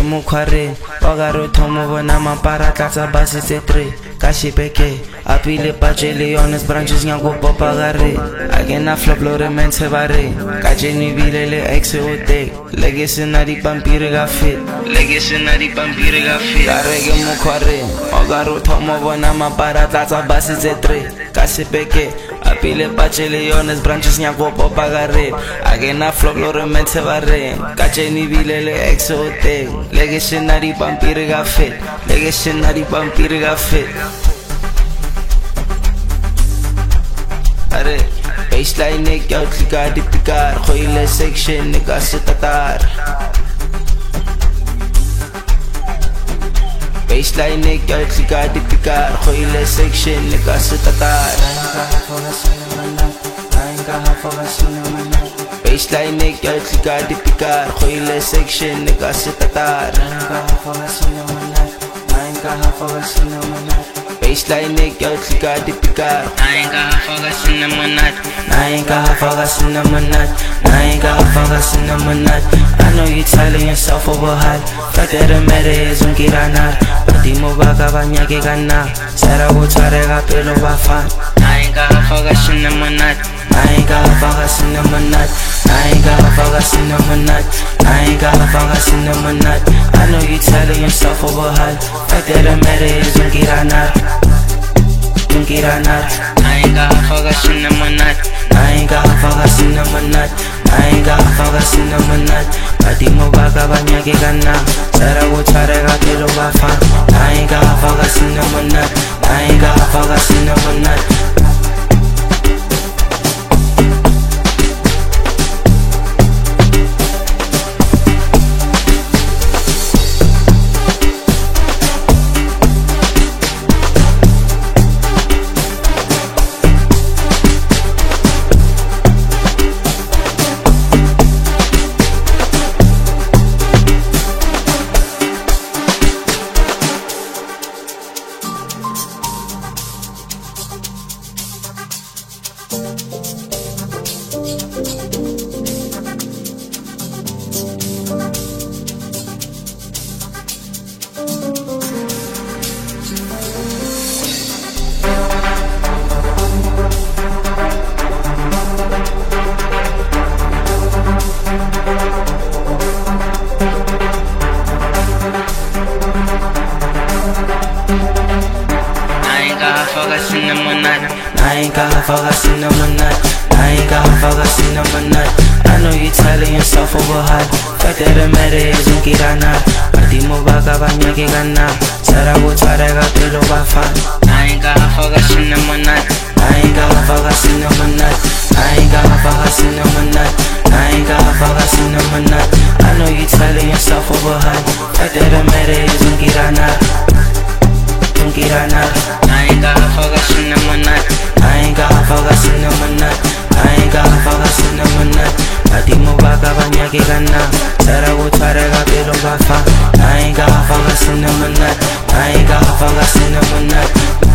mokgwareng o ka re thomo bona mapara tlatsa basitse 3 ka shipeke apile patše le yone branches nyako popa gare a kena flop lore mentse ba re ka jeni bile le ex o te le ke sena dipampiri ka fit ka re ke mokgwareng o ka re thomo bona mapara tlatsa basitse 3 ka shipeke apile patše le yone branches nyako popa gare a kena flop lore mentse ba re ka jeni bile le ex o te le ke sena dipampiri ka fit Are baseline nek jou klika die pikar goeie section nek as se tatar baseline nek jou klika die pikar goeie section nek as se tatar baseline nek jou klika die pikar goeie section nek as se tatar baseline nek jou klika die pikar I ain't got focus in the monat I know you telling yourself over hard fact that the matter is ungiranar Patimo baka banyake kana Sara utare ga pelo bafan I ain't got focus in the monat I know you telling yourself over hard fact that the matter is ungiranar I ain't got focus in the monat Patimo baka banyake kana Sara utare ga pelo bafan I ain't got focus in the monat I know you telling yourself over hard fact that the matter is ungiranar Patimo baka banyake kana Sara utare ga pelo bafan I ain't got focus in the monat I know you telling yourself over hard fact that the matter is ungiranar I ain't got focus in the monat Patimo baka banyake kana Sara utare ga pelo bafan I ain't got focus in the monat